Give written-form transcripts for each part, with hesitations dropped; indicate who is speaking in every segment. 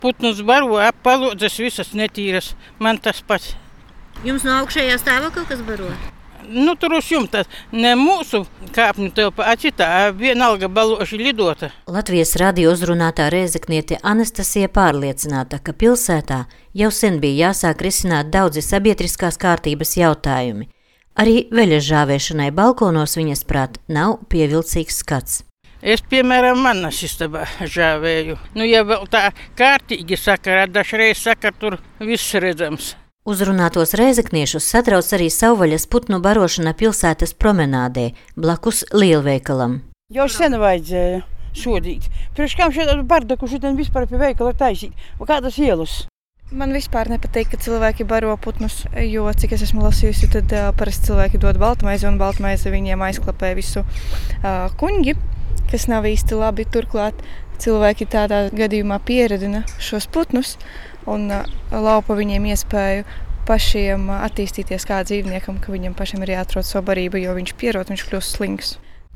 Speaker 1: Putnus baro, palodzes visas netīras. Man tas pats.
Speaker 2: Jums no augšējā stāvā kaut kas baro?
Speaker 1: Tur uz jumta ne mūsu kāpņu telpa, atcitā vienalga baloši lidota.
Speaker 2: Latvijas radio uzrunātā rēzekniete Anastasija pārliecināta, ka pilsētā jau sen bija jāsāk risināt daudzi sabiedriskās kārtības jautājumi. Arī veļas žāvēšanai balkonos viņas prāt nav pievilcīgs skats.
Speaker 1: Es, piemēram, manas istabā žāvēju. Ja vēl tā kārtīgi sakara, dažreiz saka, tur viss redzams.
Speaker 2: Uzrunātos rēzekniešus satrauc arī savvaļas putnu barošana pilsētas promenādē, blakus lielveikalam.
Speaker 3: Jau sen vajadzēja sodīt. Priekš kam šeit bardaku šodien vispār pie veikala taisīt? Kādas ielas?
Speaker 4: Man vispār nepatīk, ka cilvēki baro putnus, jo, cik es esmu lasījusi, tad parasti cilvēki dod baltmaizi, un baltmaizi viņiem aizklapē visu kuņģi, kas nav īsti labi. Turklāt cilvēki tādā gadījumā pieredina šos putnus un laupa viņiem iespēju pašiem attīstīties kā dzīvniekam, ka viņam pašam ir jāatrod savu barību, jo viņš pierod, viņš kļūst slings.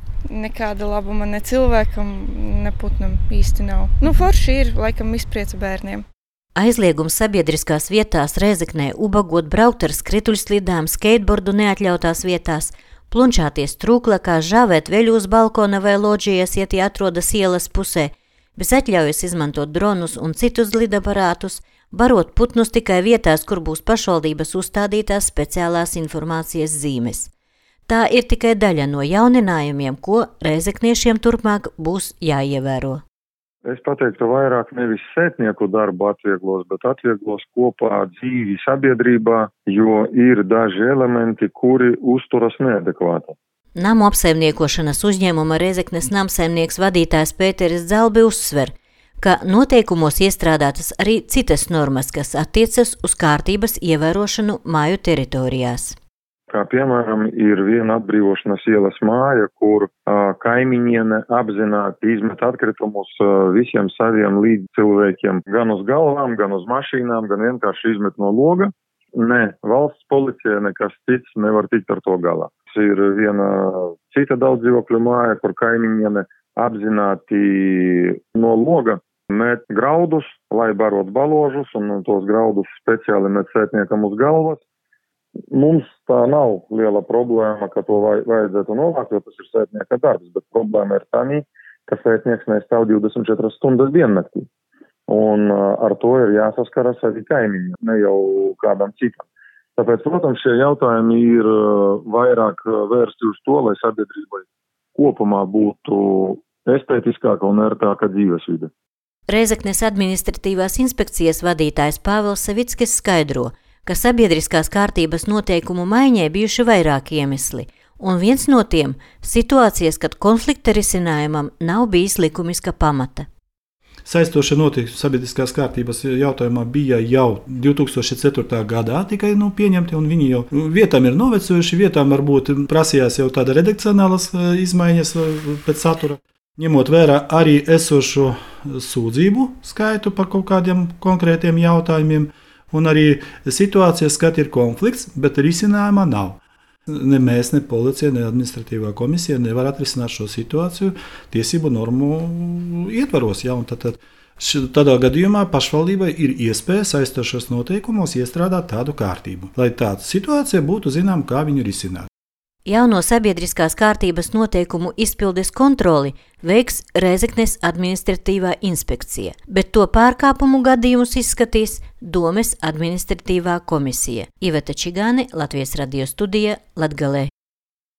Speaker 4: Nekāda labuma ne cilvēkam, ne putnam īsti nav. Forši ir, laikam, izpriece bērniem.
Speaker 2: Aizliegums sabiedriskās vietās Rēzeknē ubagot, braukt ar skrituļslidām, skateboardu neatļautās vietās, plunčāties trūklakās, žāvēt veļu uz balkona vai lodžijas, ja tie atrodas ielas pusē, bez atļaujas izmantot dronus un citus lidaparātus, barot putnus tikai vietās, kur būs pašvaldības uzstādītās speciālās informācijas zīmes. Tā ir tikai daļa no jauninājumiem, ko rēzekniešiem turpmāk būs jāievēro.
Speaker 5: Es pateiktu, vairāk nevis sētnieku darbu atvieglos, bet atvieglos kopā dzīvi sabiedrībā, jo ir daži elementi, kuri uzturas neadekvāti.
Speaker 2: Namu apsaimniekošanas uzņēmuma Rēzeknes namsaimnieks vadītājs Pēteris Dzalbi uzsver, ka noteikumos iestrādātas arī citas normas, kas attiecas uz kārtības ievērošanu māju teritorijās.
Speaker 5: Kā piemēram ir viena atbrīvošanas ielas māja, kur kaimiņiene apzināti izmet atkritumus visiem saviem līdzcilvēkiem, gan uz galvām, gan uz mašīnām, gan vienkārši izmet no loga. Ne, valsts policija, nekas cits nevar tikt ar to galā. Ir viena cita daudzdzīvokļu māja, kur kaimiņiene apzināti no loga met graudus, lai barot baložus, un tos graudus speciāli met sētniekam uz galvas. Mums tā nav liela problēma, ka to vajadzētu novākt, jo tas ir sētnieka darbs, bet problēma ir tā, ka sētnieks nestāv 24 stundas diennaktī. Un ar to ir jāsaskaras arī kaimiņiem, ne jau kādam citam. Tāpēc, protams, šie jautājumi ir vairāk vērsti uz to, lai sabiedrībai kopumā būtu estētiskāka un ērtāka dzīvesvide.
Speaker 2: Rēzeknes administratīvās inspekcijas vadītājs Pāvils Savickis skaidro, ka sabiedriskās kārtības noteikumu maiņai bijuši vairāki iemesli, un viens no tiem – situācijas, kad konflikta risinājumam nav bijis likumiska pamata.
Speaker 6: Saistošie noteikumi sabiedriskās kārtības jautājumā bija jau 2004. gadā tikai pieņemti, un viņi jau vietām ir novecojuši, vietām varbūt prasījās jau tāda redakcionālas izmaiņas pēc satura. Ņemot vērā arī esošo sūdzību skaitu par kaut kādiem konkrētiem jautājumiem, un arī situācijas, kad ir konflikts, bet risinājumā nav. Ne mēs, ne policija, ne administratīvā komisija nevar atrisināt šo situāciju tiesību normu ietvaros. Ja? Tādā gadījumā pašvaldībai ir iespēja saistošos noteikumos iestrādāt tādu kārtību, lai tāda situācija būtu zinām, kā viņu risināt.
Speaker 2: Jauno sabiedriskās kārtības noteikumu izpildes kontroli veiks Rēzeknes administratīvā inspekcija, bet to pārkāpumu gadījumus izskatīs Domes administratīvā komisija. Iveta Čigāne, Latvijas radio studija, Latgalē.